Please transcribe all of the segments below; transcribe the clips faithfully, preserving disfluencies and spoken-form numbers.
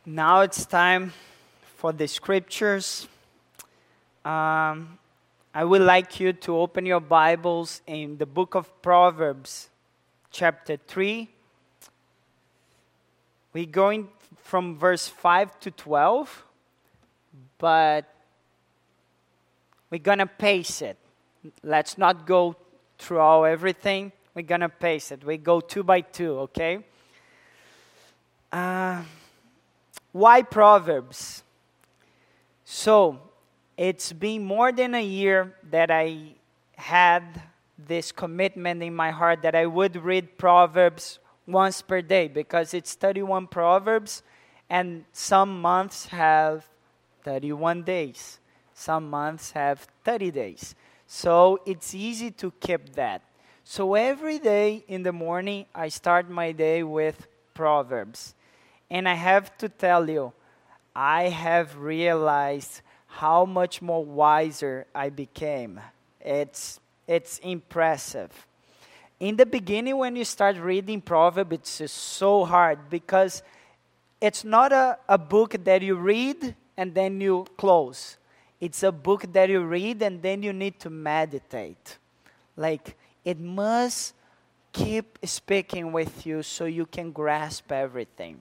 Now it's time for the scriptures. Um, I would like you to open your Bibles in the book of Proverbs, chapter three. We're going from verse five to twelve, but we're going to pace it. Let's not go through all everything. We're going to pace it. We go two by two, okay? Uh, why Proverbs? So, it's been more than a year that I had this commitment in my heart that I would read Proverbs once per day, because it's thirty-one Proverbs, and some months have thirty-one days. Some months have thirty days. So it's easy to keep that. So every day in the morning, I start my day with Proverbs. And I have to tell you, I have realized how much more wiser I became. It's, it's impressive. In the beginning, when you start reading Proverbs, it's just so hard because it's not a, a book that you read and then you close. It's a book that you read and then you need to meditate. Like, it must keep speaking with you so you can grasp everything.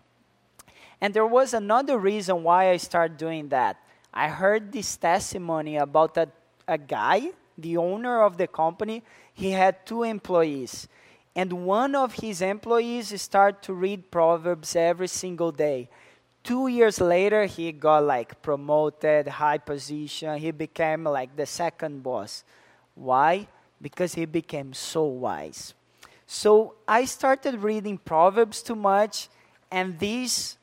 And there was another reason why I started doing that. I heard this testimony about a, a guy, the owner of the company. He had two employees. And one of his employees started to read Proverbs every single day. Two years later, he got like promoted, high position. He became like the second boss. Why? Because he became so wise. So I started reading Proverbs too much, and this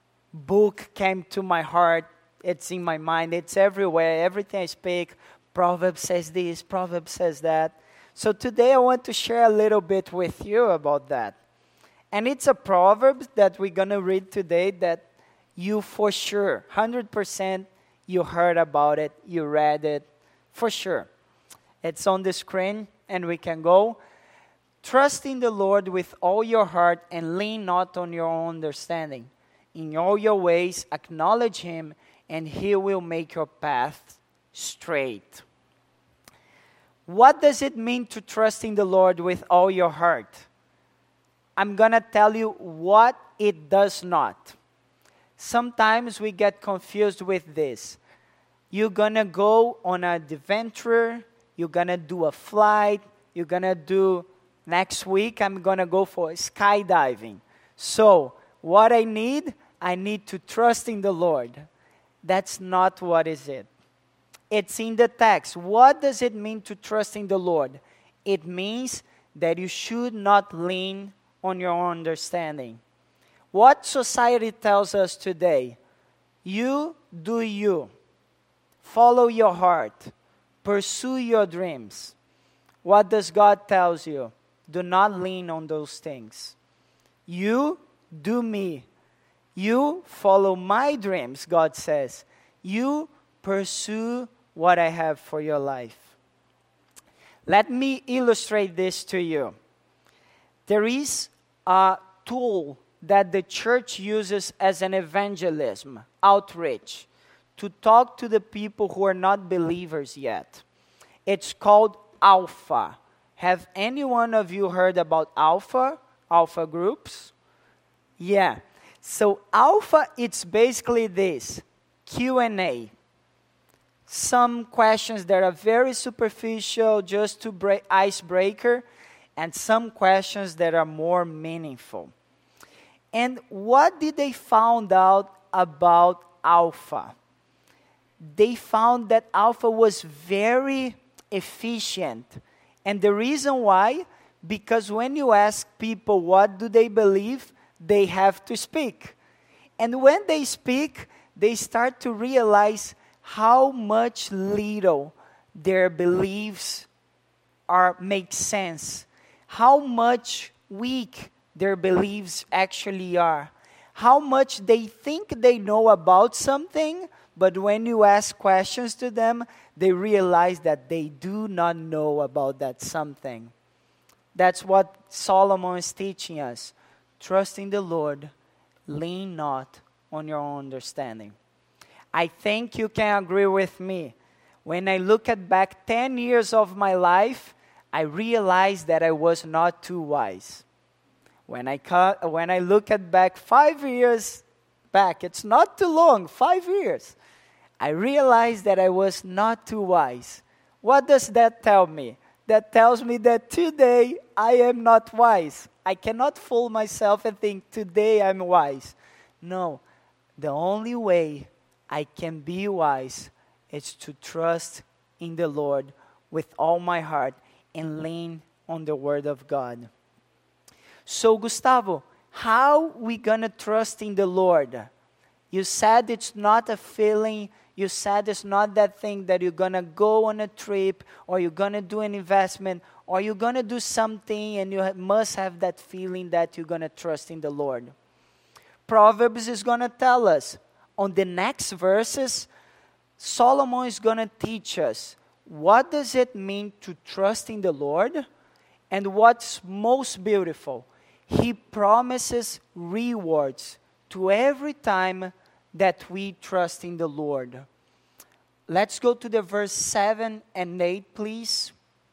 book came to my heart. It's in my mind. It's everywhere. Everything I speak, Proverbs says this, Proverbs says that. So today I want to share a little bit with you about that. And it's a proverb that we're going to read today that you for sure, one hundred percent, you heard about it, you read it, for sure. It's on the screen, and we can go. Trust in the Lord with all your heart and lean not on your own understanding. In all your ways, acknowledge Him, and He will make your path straight. What does it mean to trust in the Lord with all your heart? I'm going to tell you what it does not. Sometimes we get confused with this. You're going to go on an adventure. You're going to do a flight. You're going to do, next week, I'm going to go for skydiving. So, what I need, I need to trust in the Lord. That's not what is it. It's in the text. What does it mean to trust in the Lord? It means that you should not lean on your own understanding. What society tells us today? You do you. Follow your heart. Pursue your dreams. What does God tell you? Do not lean on those things. You do me. You follow my dreams, God says. You pursue what I have for your life. Let me illustrate this to you. There is a tool that the church uses as an evangelism, outreach, to talk to the people who are not believers yet. It's called Alpha. Have any one of you heard about Alpha? Alpha groups? Yeah. So Alpha, it's basically this, Q and A. Some questions that are very superficial, just to break icebreaker, and some questions that are more meaningful. And what did they found out about Alpha? They found that Alpha was very efficient. And the reason why, because when you ask people what do they believe, they have to speak. And when they speak, they start to realize how much little their beliefs are make sense. How much weak their beliefs actually are. How much they think they know about something, but when you ask questions to them, they realize that they do not know about that something. That's what Solomon is teaching us. Trust in the Lord, lean not on your own understanding. I think you can agree with me. When I look at back ten years of my life, I realized that I was not too wise. When I, cut, when I look at back five years back, it's not too long, five years, I realized that I was not too wise. What does that tell me? That tells me that today I am not wise. I cannot fool myself and think today I'm wise. No, the only way I can be wise is to trust in the Lord with all my heart and lean on the Word of God. So, Gustavo, how we gonna trust in the Lord? You said it's not a feeling. You said it's not that thing that you're gonna go on a trip or you're gonna do an investment or you're gonna do something and you ha- must have that feeling that you're gonna trust in the Lord. Proverbs is gonna tell us on the next verses, Solomon is gonna teach us what does it mean to trust in the Lord, and what's most beautiful, he promises rewards to every time that we trust in the Lord. Let's go to the verse seven and eight, please.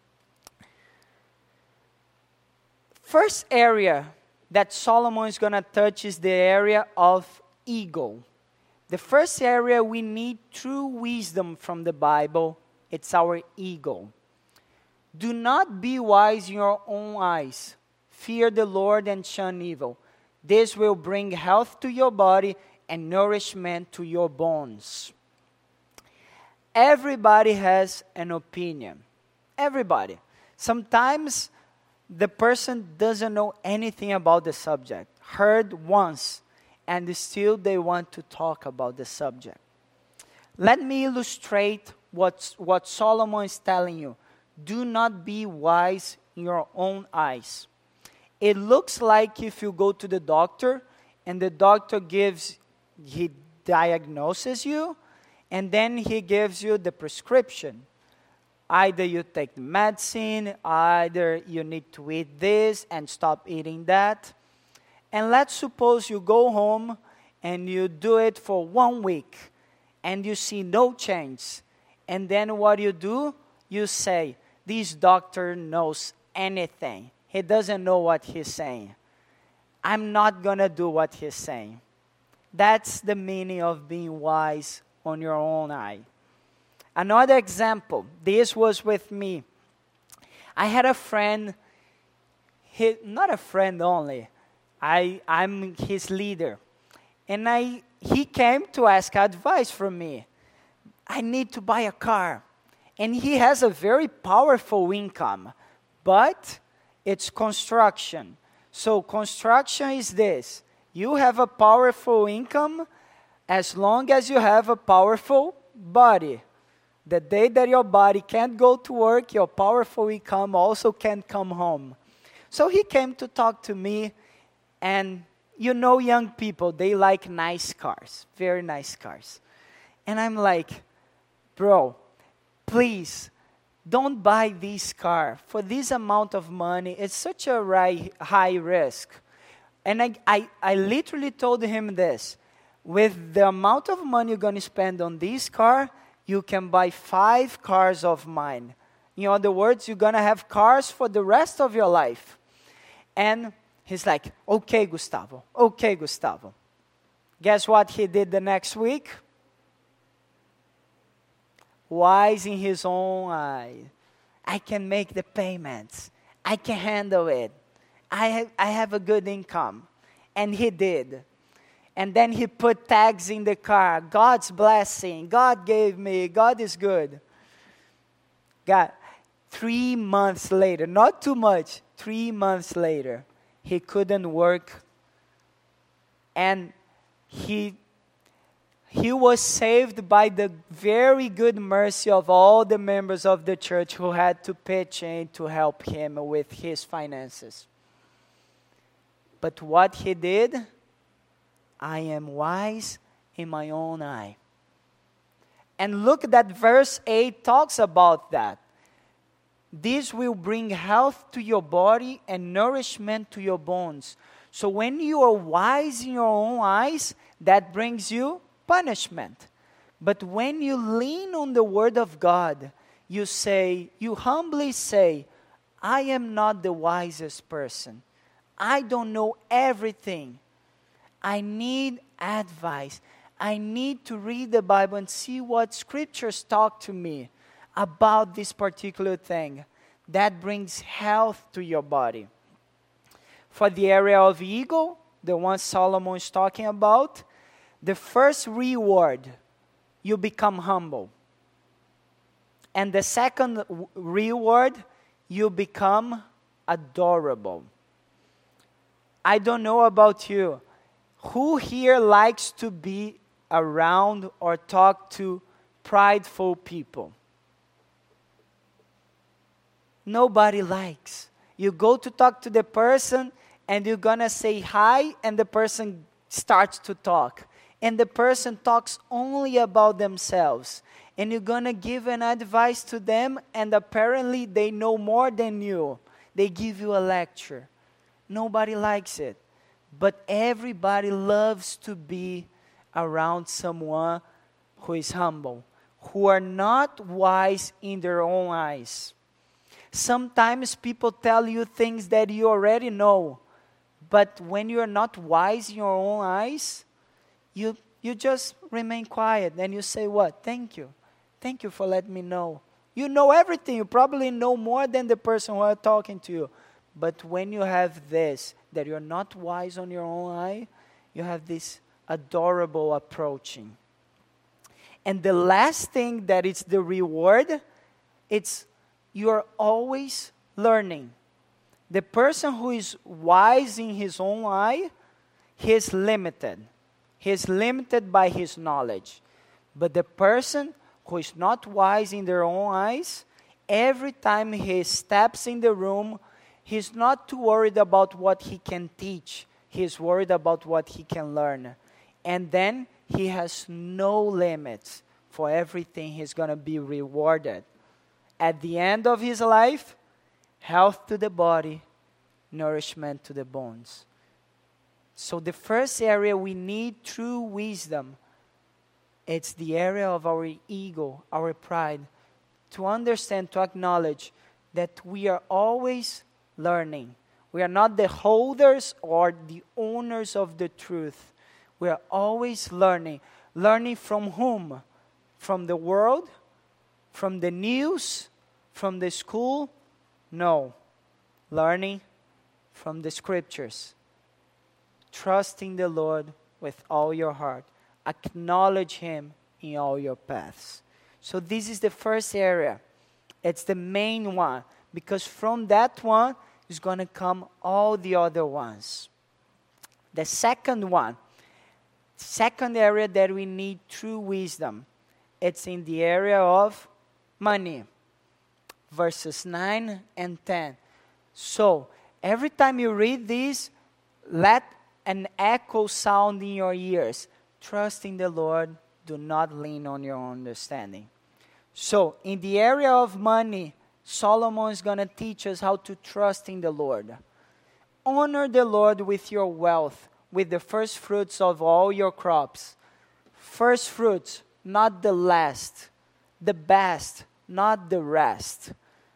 First area that Solomon is going to touch is the area of ego. The first area we need true wisdom from the Bible, it's our ego. Do not be wise in your own eyes. Fear the Lord and shun evil. This will bring health to your body and nourishment to your bones. Everybody has an opinion. Everybody. Sometimes the person doesn't know anything about the subject. Heard once, and still they want to talk about the subject. Let me illustrate what, what Solomon is telling you. Do not be wise in your own eyes. It looks like if you go to the doctor, and the doctor gives, he diagnoses you, and then he gives you the prescription. Either you take the medicine, either you need to eat this and stop eating that. And let's suppose you go home and you do it for one week and you see no change. And then what you do, you say, this doctor knows anything. He doesn't know what he's saying. I'm not going to do what he's saying. That's the meaning of being wise on your own eye. Another example, this was with me. I had a friend, he, not a friend only, I, I'm his leader. And I, he came to ask advice from me. I need to buy a car. And he has a very powerful income, but it's construction. So construction is this. You have a powerful income as long as you have a powerful body. The day that your body can't go to work, your powerful income also can't come home. So he came to talk to me, and you know young people, they like nice cars, very nice cars. And I'm like, bro, please, don't buy this car. For this amount of money, it's such a ri- high risk. And I, I, I literally told him this. With the amount of money you're going to spend on this car, you can buy five cars of mine. In other words, you're going to have cars for the rest of your life. And he's like, okay, Gustavo, okay, Gustavo. Guess what he did the next week? Wise in his own eye. I can make the payments. I can handle it. I have, I have a good income. And he did. And then he put tags in the car. God's blessing. God gave me. God is good. God, three months later, not too much, three months later, he couldn't work. And he, he was saved by the very good mercy of all the members of the church who had to pitch in to help him with his finances. But what he did, I am wise in my own eye. And look that verse eight talks about that. This will bring health to your body and nourishment to your bones. So when you are wise in your own eyes, that brings you punishment. But when you lean on the Word of God, you say, you humbly say, I am not the wisest person. I don't know everything. I need advice. I need to read the Bible and see what scriptures talk to me about this particular thing. That brings health to your body. For the area of ego, the one Solomon is talking about, the first reward, you become humble. And the second w- reward, you become adorable. I don't know about you. Who here likes to be around or talk to prideful people? Nobody likes. You go to talk to the person and you're going to say hi and the person starts to talk. And the person talks only about themselves. And you're going to give an advice to them and apparently they know more than you. They give you a lecture. Nobody likes it. But everybody loves to be around someone who is humble, who are not wise in their own eyes. Sometimes people tell you things that you already know, but when you are not wise in your own eyes, you you just remain quiet and you say, what? Thank you. Thank you for letting me know. You know everything. You probably know more than the person who are talking to you. But when you have this, that you're not wise on your own eye, you have this adorable approaching. And the last thing that is the reward, it's you're always learning. The person who is wise in his own eye, he is limited. He is limited by his knowledge. But the person who is not wise in their own eyes, every time he steps in the room, he's not too worried about what he can teach. He's worried about what he can learn. And then he has no limits for everything he's going to be rewarded. At the end of his life, health to the body, nourishment to the bones. So the first area we need true wisdom, it's the area of our ego, our pride, to understand, to acknowledge that we are always learning. We are not the holders or the owners of the truth. We are always learning. Learning from whom? From the world? From the news? From the school? No. Learning from the scriptures. Trusting the Lord with all your heart. Acknowledge Him in all your paths. So this is the first area. It's the main one. Because from that one is going to come all the other ones. The second one. Second area that we need true wisdom. It's in the area of money. Verses nine and ten. So, every time you read this, let an echo sound in your ears. Trust in the Lord. Do not lean on your understanding. So, in the area of money, Solomon is going to teach us how to trust in the Lord. Honor the Lord with your wealth, with the first fruits of all your crops. First fruits, not the last. The best, not the rest.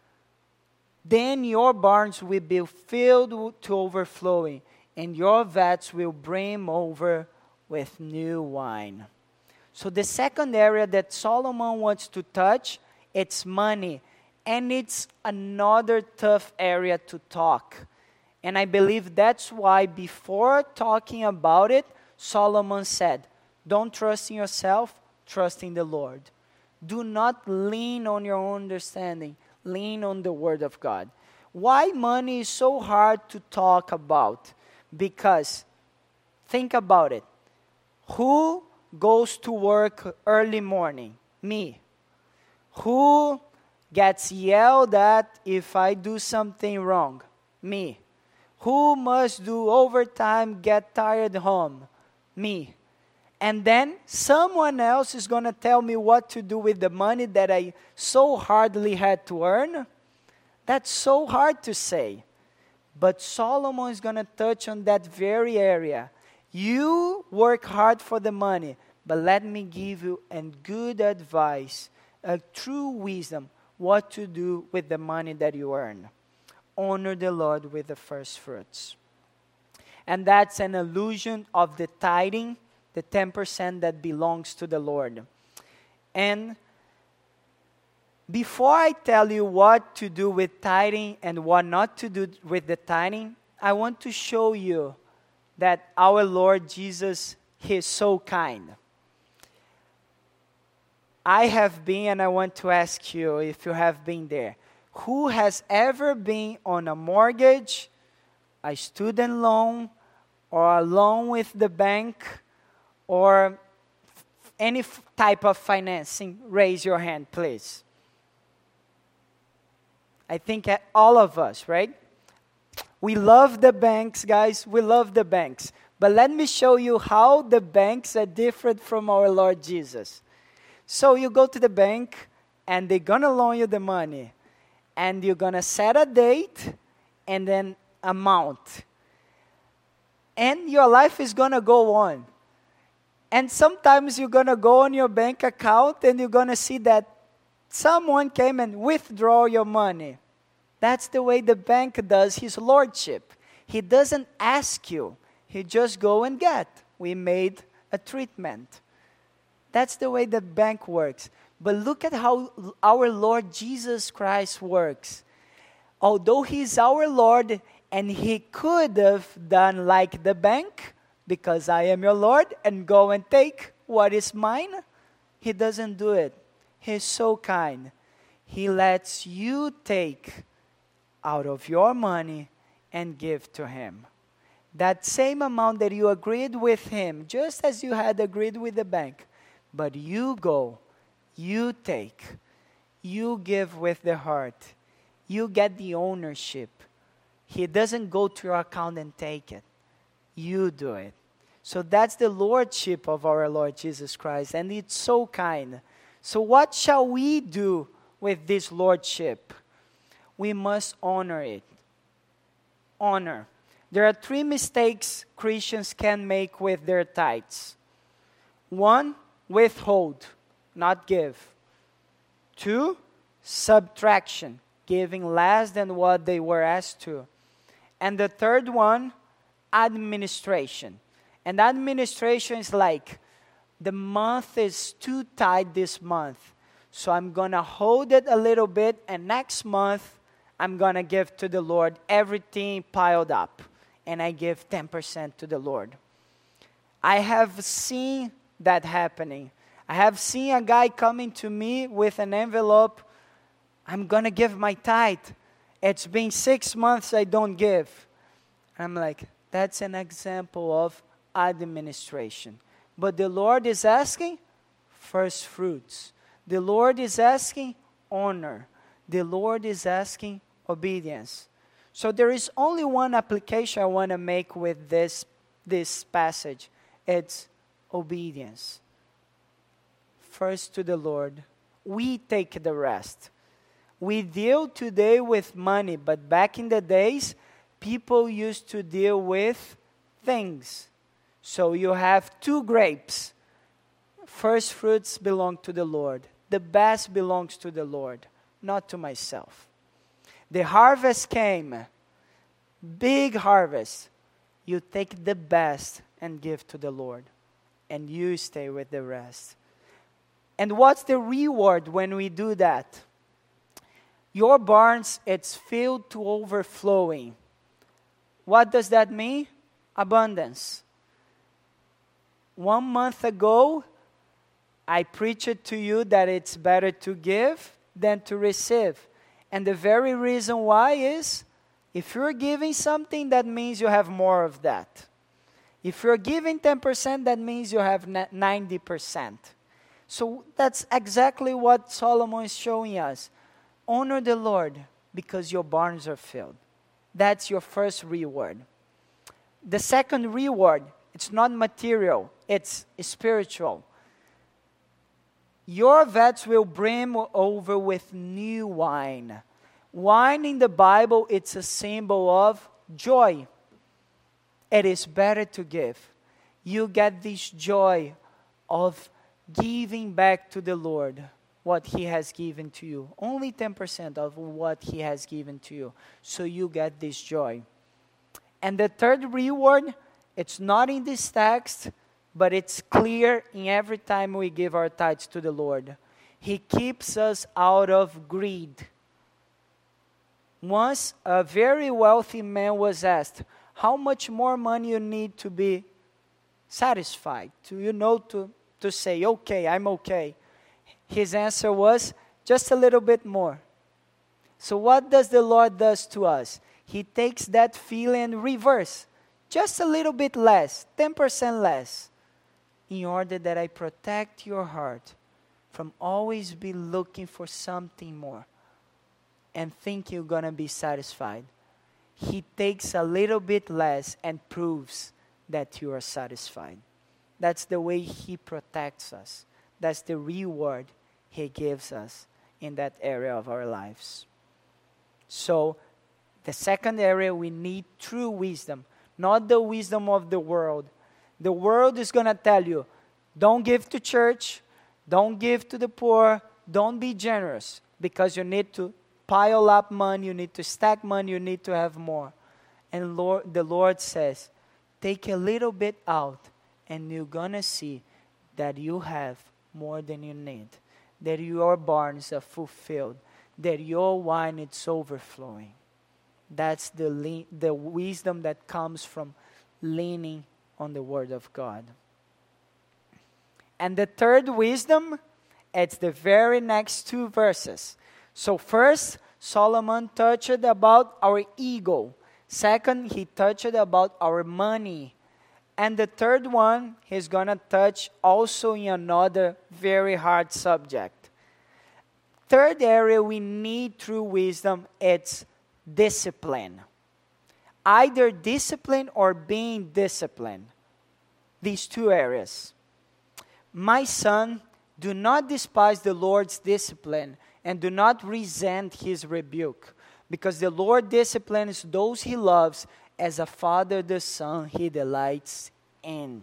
Then your barns will be filled to overflowing, and your vats will brim over with new wine. So the second area that Solomon wants to touch, it's money. And it's another tough area to talk. And I believe that's why before talking about it, Solomon said, don't trust in yourself, trust in the Lord. Do not lean on your own understanding. Lean on the Word of God. Why money is so hard to talk about? Because, think about it. Who goes to work early morning? Me. Who gets yelled at if I do something wrong? Me. Who must do overtime, get tired home? Me. And then someone else is going to tell me what to do with the money that I so hardly had to earn? That's so hard to say. But Solomon is going to touch on that very area. You work hard for the money, but let me give you a good advice, a true wisdom, what to do with the money that you earn. Honor the Lord with the first fruits. And that's an allusion of the tithing, the ten percent that belongs to the Lord. And before I tell you what to do with tithing and what not to do with the tithing, I want to show you that our Lord Jesus, He is so kind. I have been, and I want to ask you if you have been there. Who has ever been on a mortgage, a student loan, or a loan with the bank, or any f- type of financing? Raise your hand, please. I think all of us, right? We love the banks, guys. We love the banks. But let me show you how the banks are different from our Lord Jesus. So you go to the bank, and they're going to loan you the money. And you're going to set a date, and then amount. And your life is going to go on. And sometimes you're going to go on your bank account, and you're going to see that someone came and withdraw your money. That's the way the bank does his lordship. He doesn't ask you. He just go and get. We made a treatment. That's the way the bank works. But look at how our Lord Jesus Christ works. Although He's our Lord, and He could have done like the bank, because I am your Lord, and go and take what is mine, He doesn't do it. He's so kind. He lets you take out of your money and give to Him. That same amount that you agreed with Him, just as you had agreed with the bank. But you go, you take, you give with the heart. You get the ownership. He doesn't go to your account and take it. You do it. So that's the lordship of our Lord Jesus Christ, and it's so kind. So what shall we do with this lordship? We must honor it. Honor. There are three mistakes Christians can make with their tithes. One, withhold, not give. Two, subtraction, giving less than what they were asked to. And the third one, administration. And administration is like, the month is too tight this month, so I'm going to hold it a little bit, and next month, I'm going to give to the Lord everything piled up. And I give ten percent to the Lord. I have seen that happening. I have seen a guy coming to me with an envelope. I'm going to give my tithe. It's been six months I don't give. I'm like, that's an example of administration. But the Lord is asking first fruits. The Lord is asking honor. The Lord is asking obedience. So there is only one application I want to make with this, this passage. It's obedience. First to the Lord. We take the rest. We deal today with money, but back in the days, people used to deal with things. So you have two grapes. First fruits belong to the Lord. The best belongs to the Lord, not to myself. The harvest came. Big harvest. You take the best and give to the Lord. And you stay with the rest. And what's the reward when we do that? Your barns, it's filled to overflowing. What does that mean? Abundance. One month ago, I preached to you that it's better to give than to receive. And the very reason why is, if you're giving something, that means you have more of that. If you're giving ten percent, that means you have ninety percent. So that's exactly what Solomon is showing us. Honor the Lord because your barns are filled. That's your first reward. The second reward, it's not material, it's spiritual. Your vats will brim over with new wine. Wine in the Bible, it's a symbol of joy. It is better to give. you get this joy of giving back to the Lord what He has given to you. Only ten percent of what He has given to you. So you get this joy. And the third reward, it's not in this text, but it's clear in every time we give our tithes to the Lord. He keeps us out of greed. Once a very wealthy man was asked, how much more money you need to be satisfied? To, you know, to, to say, okay, I'm okay. His answer was, just a little bit more. So what does the Lord does to us? He takes that feeling and reverse. Just a little bit less, ten percent less, in order that I protect your heart from always be looking for something more and think you're going to be satisfied. He takes a little bit less and proves that you are satisfied. That's the way He protects us. That's the reward He gives us in that area of our lives. So, the second area, we need true wisdom, not the wisdom of the world. The world is going to tell you, don't give to church, don't give to the poor, don't be generous, because you need to pile up money, you need to stack money, you need to have more. And Lord, the Lord says, take a little bit out, and you're going to see that you have more than you need, that your barns are fulfilled, that your wine is overflowing. That's the le- the wisdom that comes from leaning on the Word of God. And the third wisdom, it's the very next two verses. So first, Solomon touched about our ego. Second, he touched about our money. And the third one, he's going to touch also in another very hard subject. Third area we need true wisdom, it's discipline. Either discipline or being disciplined. These two areas. My son, do not despise the Lord's discipline and do not resent His rebuke, because the Lord disciplines those He loves as a father the son He delights in.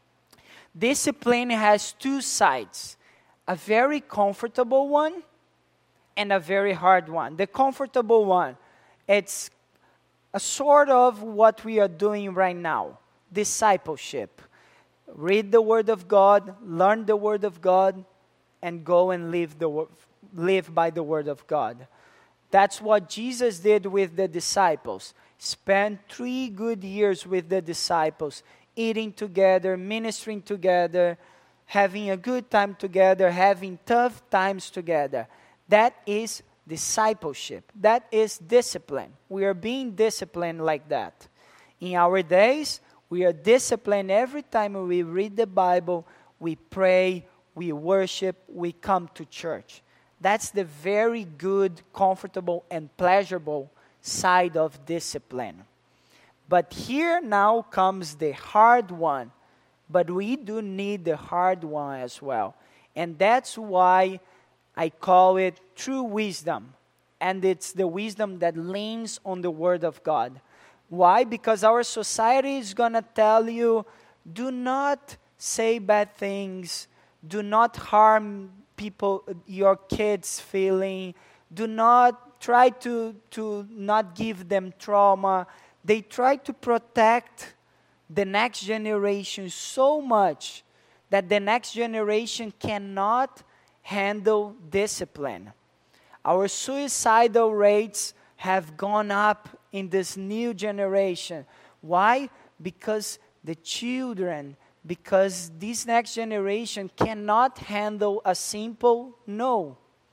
Discipline has two sides, a very comfortable one and a very hard one. The comfortable one, it's a sort of what we are doing right now, discipleship. Read the Word of God, learn the Word of God, and go and live the live by the Word of God. That's what Jesus did with the disciples. Spent three good years with the disciples, eating together, ministering together, having a good time together, having tough times together. That is discipleship. That is discipline. We are being disciplined like that. In our days, we are disciplined every time we read the Bible, we pray, we worship, we come to church. That's the very good, comfortable, and pleasurable side of discipline. But here now comes the hard one. But we do need the hard one as well. And that's why I call it true wisdom. And it's the wisdom that leans on the Word of God. Why? Because our society is going to tell you, do not say bad things. Do not harm people, your kids' feeling. Do not try to, to not give them trauma. They try to protect the next generation so much that the next generation cannot handle discipline. Our suicidal rates have gone up in this new generation. Why? Because the children, because this next generation cannot handle a simple no.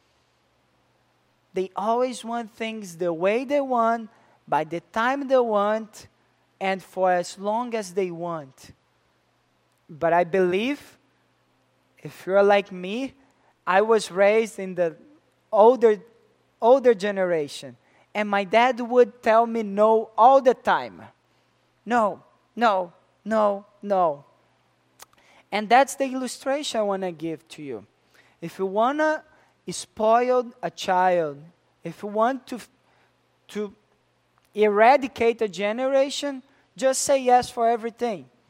They always want things the way they want, by the time they want, and for as long as they want. But I believe, if you're like me, I was raised in the older, older generation. And my dad would tell me no all the time. No, no, no, no. And that's the illustration I want to give to you. If you want to spoil a child, if you want to, to eradicate a generation, just say yes for everything.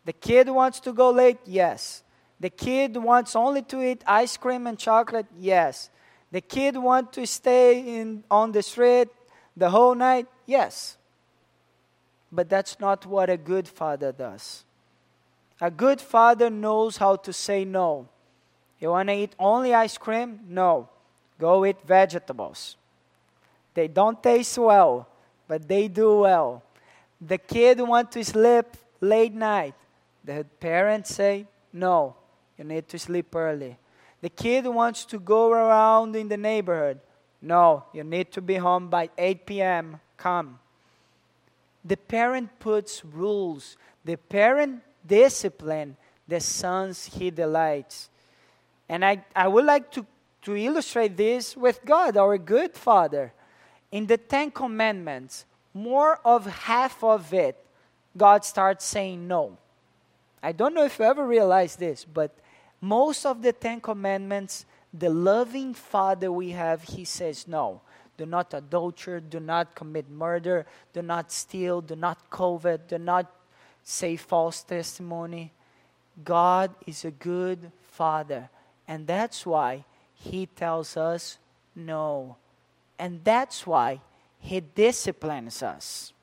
The kid wants to go late? Yes. The kid wants only to eat ice cream and chocolate? Yes. The kid wants to stay in, on the street the whole night? Yes. But that's not what a good father does. A good father knows how to say no. You want to eat only ice cream? No. Go eat vegetables. They don't taste well, but they do well. The kid wants to sleep late night. The parents say, no, you need to sleep early. The kid wants to go around in the neighborhood. No, you need to be home by eight p.m. Come. The parent puts rules. The parent discipline the sons he delights. And I, I would like to, to illustrate this with God, our good Father. In the Ten Commandments, more of half of it, God starts saying no. I don't know if you ever realized this, but most of the Ten Commandments, the loving Father we have, He says no. Do not adulter, do not commit murder, do not steal, do not covet, do not say false testimony. God is a good Father, and that's why He tells us no. And that's why He disciplines us.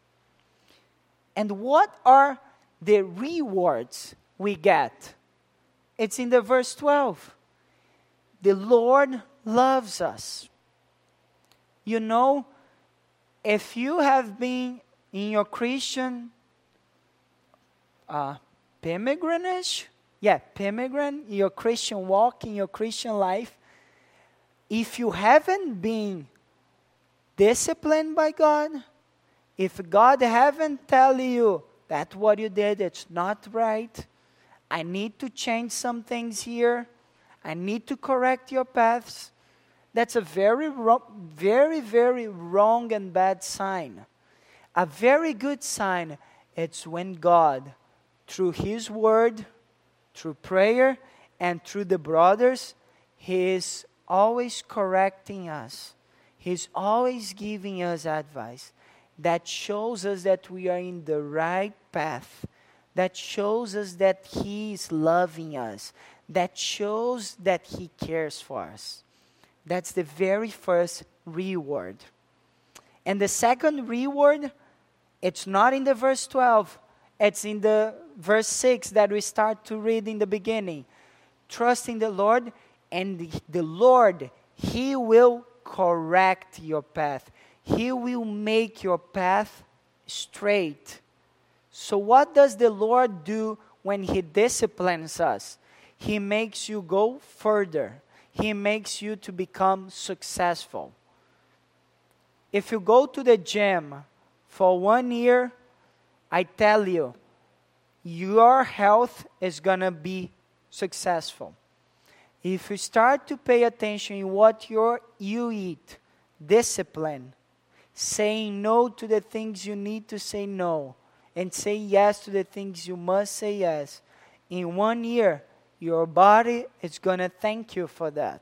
And what are the rewards we get? It's in the verse twelve. The Lord loves us. You know, if you have been in your Christian uh, pilgrimage, yeah, pilgrim, your Christian walk, in your Christian life, if you haven't been disciplined by God, if God haven't tell you that what you did, it's not right, I need to change some things here, I need to correct your paths, that's a very, wrong, very, very wrong and bad sign. A very good sign, it's when God, through His Word, through prayer, and through the brothers, He is always correcting us. He's always giving us advice that shows us that we are in the right path, that shows us that He is loving us, that shows that He cares for us. That's the very first reward. And the second reward, it's not in the verse twelve. It's in the verse six that we start to read in the beginning. Trust in the Lord, and the, the Lord, He will correct your path. He will make your path straight. So what does the Lord do when He disciplines us? He makes you go further. He makes you to become successful. If you go to the gym for one year, I tell you, your health is going to be successful. If you start to pay attention in what you're, you eat, discipline, saying no to the things you need to say no, and say yes to the things you must say yes, in one year, your body is going to thank you for that.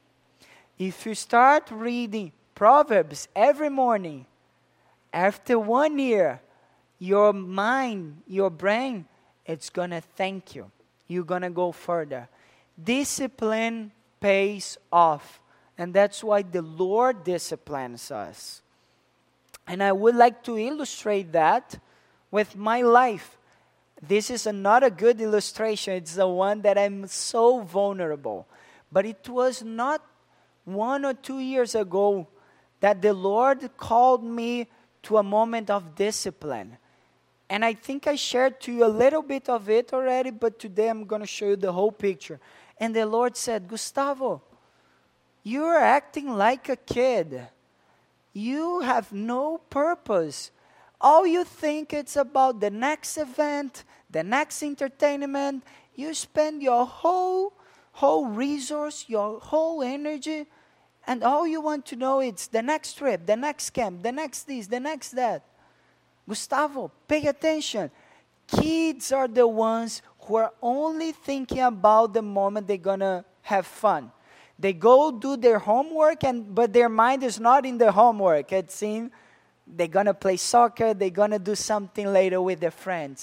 If you start reading Proverbs every morning, after one year, your mind, your brain, it's going to thank you. You're going to go further. Discipline pays off. And that's why the Lord disciplines us. And I would like to illustrate that with my life. This is not a good illustration. It's the one that I'm so vulnerable. But it was not one or two years ago that the Lord called me to a moment of discipline. And I think I shared to you a little bit of it already, but today I'm going to show you the whole picture. And the Lord said, Gustavo, you're acting like a kid. You have no purpose. All you think it's about the next event, the next entertainment. You spend your whole, whole resource, your whole energy, and all you want to know is the next trip, the next camp, the next this, the next that. Gustavo, pay attention. Kids are the ones who are only thinking about the moment they're going to have fun. They go do their homework, and but their mind is not in the homework. It's in they're going to play soccer, they're going to do something later with their friends.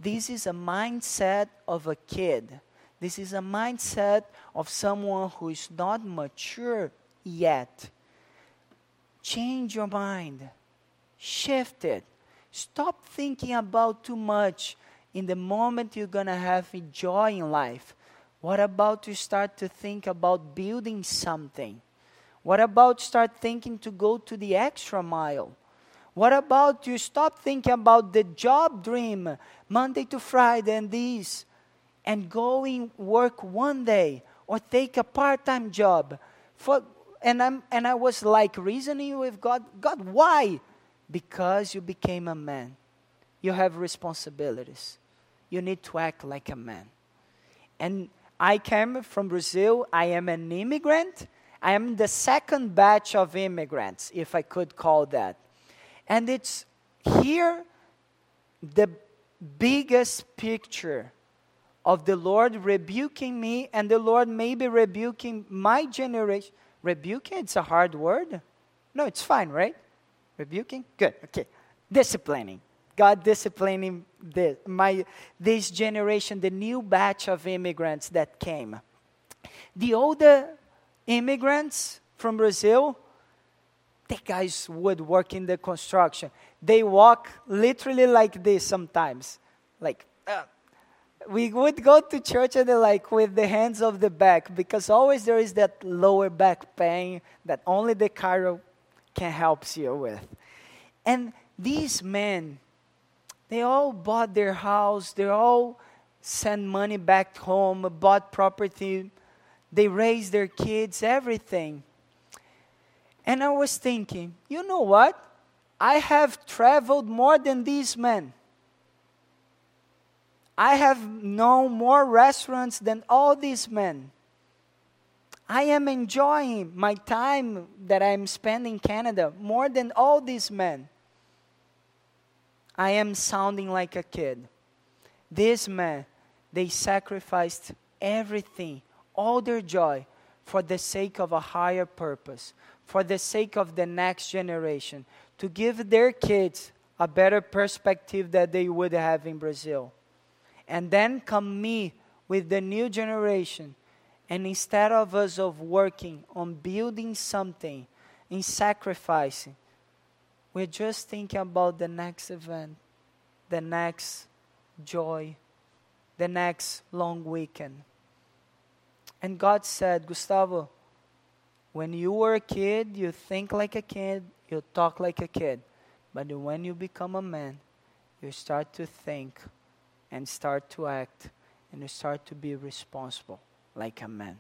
this is a mindset of a kid. This is a mindset of someone who is not mature yet. Change your mind. Shift it. Stop thinking about too much in the moment you're going to have joy in life. What about to start to think about building something? What about start thinking to go to the extra mile? What about you stop thinking about the job dream, Monday to Friday and these, and going work one day or take a part-time job? For and I'm and I was like reasoning with God, God, why? Because you became a man. You have responsibilities. You need to act like a man. And I came from Brazil. I am an immigrant. I am the second batch of immigrants, if I could call that. And it's here the biggest picture of the Lord rebuking me and the Lord maybe rebuking my generation. Rebuking, it's a hard word. No, it's fine, right? Rebuking? Good, okay. Disciplining. God disciplining this, my, this generation, the new batch of immigrants that came. The older immigrants from Brazil, the guys would work in the construction. They walk literally like this sometimes. Like, uh, we would go to church and they're like with the hands of the back, because always there is that lower back pain that only the chiro can help you with. And these men, they all bought their house, they all sent money back home, bought property, they raised their kids, everything. And I was thinking, you know what? I have traveled more than these men. I have known more restaurants than all these men. I am enjoying my time that I'm spending in Canada more than all these men. I am sounding like a kid. These men, they sacrificed everything, all their joy, for the sake of a higher purpose, for the sake of the next generation, to give their kids a better perspective that they would have in Brazil. And then come me with the new generation, and instead of us of working on building something, in sacrificing, we're just thinking about the next event, the next joy, the next long weekend. And God said, Gustavo, when you were a kid, you think like a kid, you talk like a kid. But when you become a man, you start to think and start to act, and you start to be responsible like a man.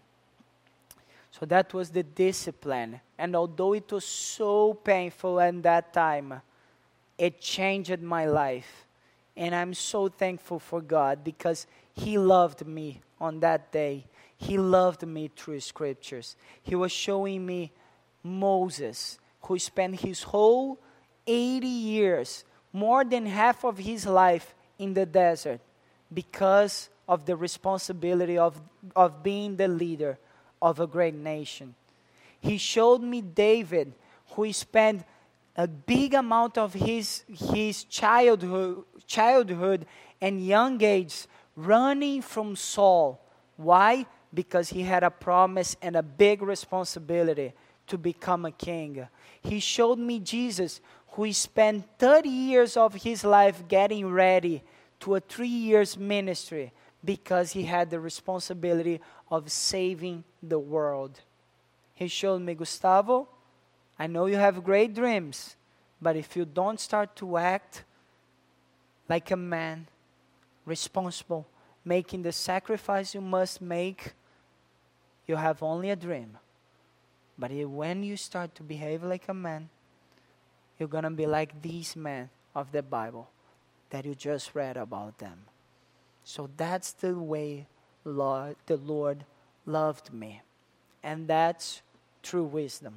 So that was the discipline. And although it was so painful at that time, it changed my life. And I'm so thankful for God, because He loved me on that day. He loved me through Scriptures. He was showing me Moses, who spent his whole eighty years, more than half of his life, in the desert, because of the responsibility of, of being the leader of a great nation. He showed me David, who spent a big amount of his, his childhood, childhood and young age running from Saul. Why? Because he had a promise and a big responsibility to become a king. He showed me Jesus, who spent thirty years of his life getting ready to a three years ministry, because he had the responsibility of saving the world. He showed me, Gustavo, I know you have great dreams, but if you don't start to act like a man, responsible, making the sacrifice you must make, you have only a dream. But when you start to behave like a man, you're going to be like these men of the Bible that you just read about them. So that's the way Lord, the Lord loved me. And that's true wisdom.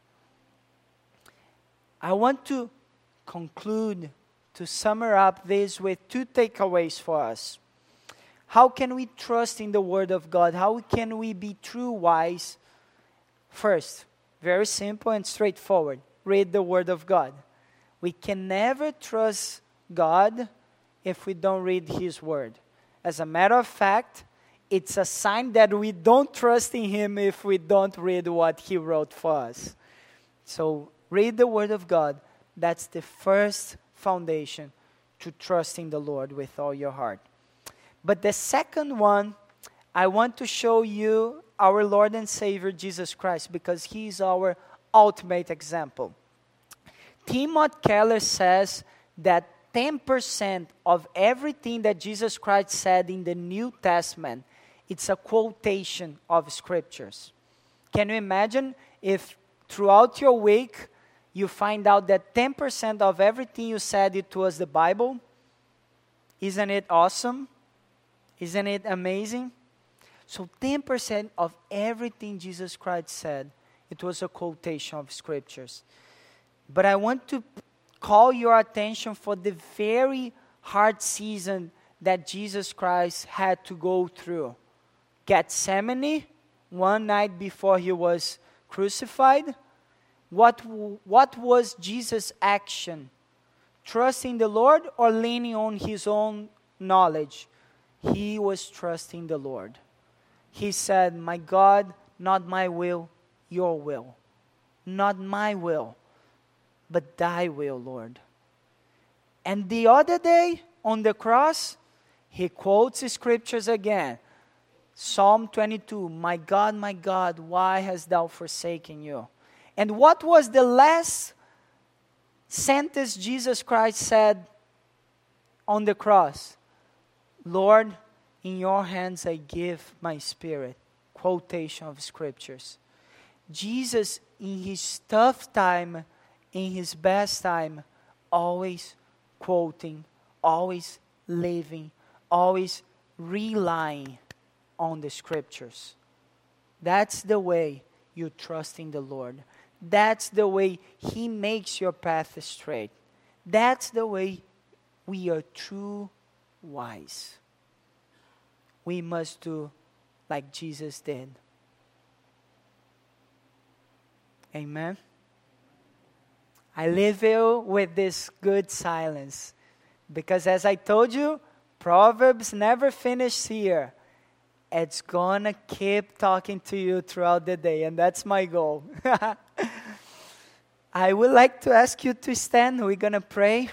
I want to conclude, to sum up this with two takeaways for us. How can we trust in the Word of God? How can we be true wise? First, very simple and straightforward. Read the Word of God. We can never trust God if we don't read His Word. As a matter of fact, it's a sign that we don't trust in Him if we don't read what He wrote for us. So read the Word of God. That's the first foundation to trusting the Lord with all your heart. But the second one, I want to show you our Lord and Savior Jesus Christ, because He is our ultimate example. Timothy Keller says that ten percent of everything that Jesus Christ said in the New Testament, it's a quotation of scriptures. Can you imagine if throughout your week you find out that ten percent of everything you said it was the Bible? Isn't it awesome? Isn't it amazing? So ten percent of everything Jesus Christ said, it was a quotation of scriptures. But I want to call your attention for the very hard season that Jesus Christ had to go through. Gethsemane, one night before He was crucified. What, what was Jesus' action? Trusting the Lord or leaning on His own knowledge? He was trusting the Lord. He said, "My God, not my will, your will. Not my will, but thy will, Lord." And the other day on the cross, He quotes the scriptures again. Psalm twenty-two, "My God, my God, why hast thou forsaken you?" And what was the last sentence Jesus Christ said on the cross? "Lord, in your hands I give my spirit." Quotation of scriptures. Jesus, in His tough time, in His best time, always quoting, always living, always relying on the scriptures. That's the way you trust in the Lord. That's the way He makes your path straight. That's the way we are true wise. We must do like Jesus did. Amen. I leave you with this good silence, because as I told you, Proverbs never finishes here. It's gonna keep talking to you throughout the day, and that's my goal. I would like to ask you to stand. We're gonna pray.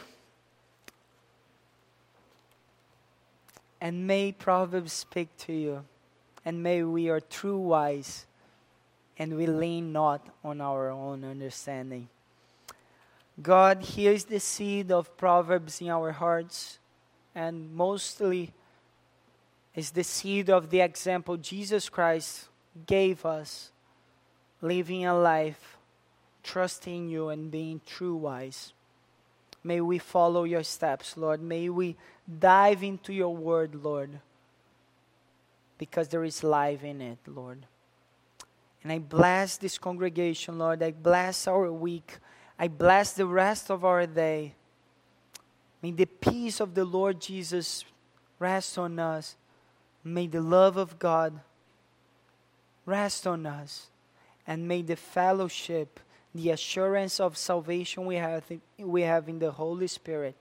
And may Proverbs speak to you. And may we are true wise. And we lean not on our own understanding. God, here's the seed of Proverbs in our hearts. And mostly is the seed of the example Jesus Christ gave us. Living a life, trusting you and being true wise. May we follow your steps, Lord. May we dive into your word, Lord. Because there is life in it, Lord. And I bless this congregation, Lord. I bless our week. I bless the rest of our day. May the peace of the Lord Jesus rest on us. May the love of God rest on us. And may the fellowship, the assurance of salvation we have, we have in the Holy Spirit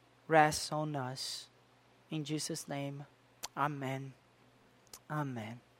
rest on us. In Jesus' name, amen. Amen.